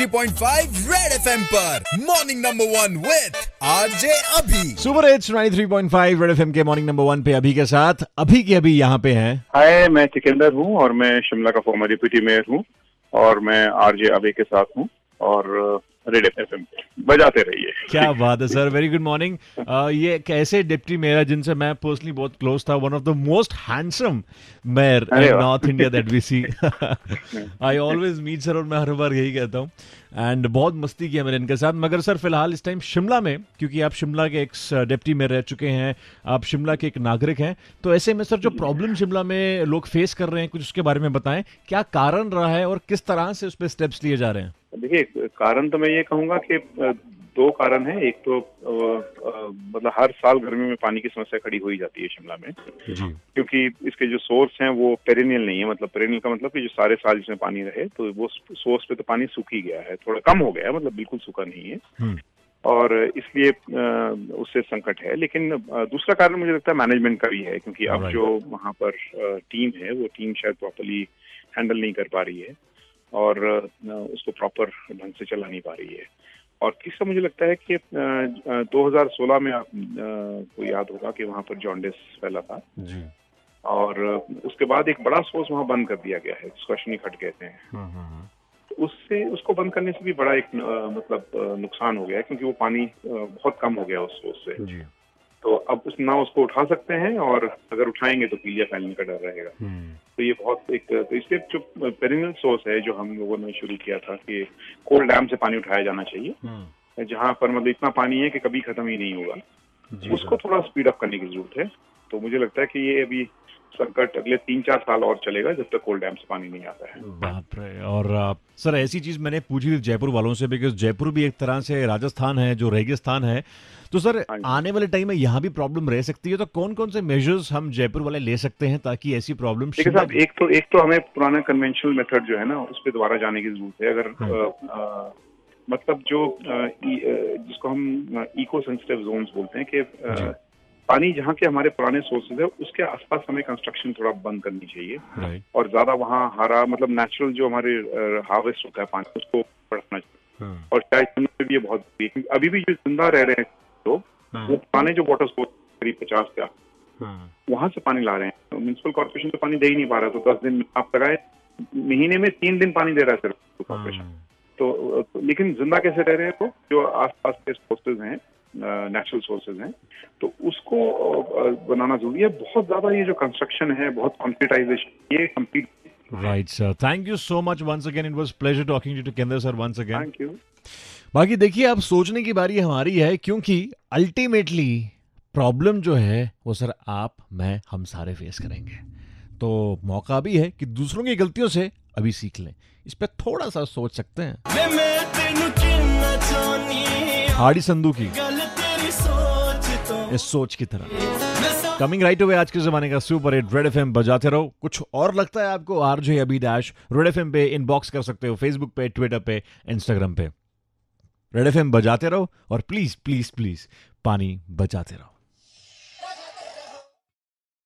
93.5 red FM पर morning number 1 with RJ Abhi. Super hits 93.5 red FM के morning number 1 पे अभी के साथ अभी के अभी यहाँ पे हैं। हाय, मैं सिकंदर हूँ और मैं शिमला का फॉर्मर डिप्टी मेयर हूँ और मैं आरजे अभी के साथ हूँ और रेड एफएम बजाते रहिए। क्या बात है सर, वेरी गुड मॉर्निंग। ये कैसे डिप्टी मेयर है जिनसे मैं पर्सनली बहुत क्लोज था, one of the most handsome mayor in North India that we see. I always meet sir और मैं हर बार यही कहता हूँ एंड बहुत मस्ती की है मैंने इनके साथ। मगर सर फिलहाल इस टाइम शिमला में, क्योंकि आप शिमला के एक्स डिप्टी मेयर रह चुके हैं, आप शिमला के एक नागरिक हैं, तो ऐसे में सर जो प्रॉब्लम शिमला में लोग फेस कर रहे हैं कुछ उसके बारे में बताएं। क्या कारण रहा है और किस तरह से उस पर स्टेप्स लिए जा रहे हैं? देखिए, कारण तो मैं ये कहूँगा कि दो कारण हैं। एक तो मतलब हर साल गर्मी में पानी की समस्या खड़ी हो ही जाती है शिमला में जी। क्योंकि इसके जो सोर्स हैं वो पेरिनियल नहीं है। मतलब पेरिनियल का मतलब कि जो सारे साल जिसमें पानी रहे, तो वो सोर्स पे तो पानी सूख ही गया है, थोड़ा कम हो गया है, मतलब बिल्कुल सूखा नहीं है और इसलिए उससे संकट है। लेकिन दूसरा कारण मुझे लगता है मैनेजमेंट का भी है, क्योंकि अब जो वहाँ पर टीम है वो टीम शायद प्रॉपरली हैंडल नहीं कर पा रही है और उसको प्रॉपर ढंग से चला नहीं पा रही है। और तीसरा मुझे लगता है कि 2016 में आपको याद होगा कि वहाँ पर जॉन्डिस फैला था जी। और उसके बाद एक बड़ा सोर्स वहाँ बंद कर दिया गया है, जिसको अश्विनी खड्ड कहते हैं। उससे उसको बंद करने से भी बड़ा एक मतलब नुकसान हो गया है, क्योंकि वो पानी बहुत कम हो गया उस सोर्स से जी। तो अब ना उसको उठा सकते हैं और अगर उठाएंगे तो पीलिया फैलने का डर रहेगा। तो ये बहुत एक तो इसलिए जो पेरिनियल सोर्स है जो हम लोगों ने शुरू किया था कि कोल डैम से पानी उठाया जाना चाहिए, जहाँ पर मतलब इतना पानी है कि कभी खत्म ही नहीं होगा, उसको थोड़ा स्पीड अप करने की जरूरत है। तो मुझे लगता है कि ये अभी संकट अगले 3-4 साल और चलेगा जब तक कोल डैम से पानी नहीं आता है। बाप रे। और सर ऐसी चीज मैंने पूछी थी जयपुर वालों से, बिकॉज जयपुर भी एक तरह से राजस्थान है जो रेगिस्तान है, तो सर आने वाले टाइम में यहाँ भी प्रॉब्लम रह सकती है, तो कौन कौन से मेजर्स हम जयपुर वाले ले सकते हैं ताकि ऐसी प्रॉब्लम? देखिए साहब, एक तो हमें पुराना कन्वेंशनल मेथड जो है ना उस पर दोबारा जाने की जरूरत है। अगर मतलब जो जिसको हम इको सेंसिटिव जोन्स बोलते हैं कि पानी जहाँ के हमारे पुराने सोर्सेज है उसके आसपास हमें कंस्ट्रक्शन थोड़ा बंद करनी चाहिए और ज्यादा वहाँ हरा मतलब नेचुरल जो हमारे हार्वेस्ट होता है पानी उसको बढ़ाना चाहिए। और शायद में भी ये बहुत अभी भी जो जिंदा रह रहे हैं लोग वो पुराने जो वाटर सोर्स करीब 50 का वहां से पानी ला रहे हैं। म्यूनिसिपल कॉर्पोरेशन तो पानी दे ही नहीं पा रहा, तो 10 दिन आप लगाए, महीने में 3 दिन पानी दे रहा है सिर्फ कॉर्पोरेशन। तो लेकिन जिंदा कैसे रह रहे हैं? तो जो आसपास के सोर्सेज हैं, नेचुरल सोर्सेज हैं, तो उसको बनाना जरूरी है। बहुत ज्यादा ये जो कंस्ट्रक्शन है, बहुत कॉन्क्रीटाइजेशन, ये complete. Right sir, thank you so much once again, it was pleasure talking to Kendra sir once again. Thank you. बाकी देखिए, अब सोचने की बारी हमारी है, क्योंकि अल्टीमेटली प्रॉब्लम जो है वो सर आप, मैं, हम सारे फेस करेंगे। तो मौका भी है कि दूसरों की गलतियों से अभी सीख लें, इस पे थोड़ा सा सोच सकते हैं। हार्डी संधू की इस सोच की तरह कमिंग राइट अवे आज के जमाने का सुपर हिट रेड एफएम बजाते रहो। कुछ और लगता है आपको RJ Abhi dash red FM पे इनबॉक्स कर सकते हो, फेसबुक पे, ट्विटर पे, इंस्टाग्राम पे। रेड एफएम बजाते रहो और प्लीज प्लीज प्लीज पानी बचाते रहो।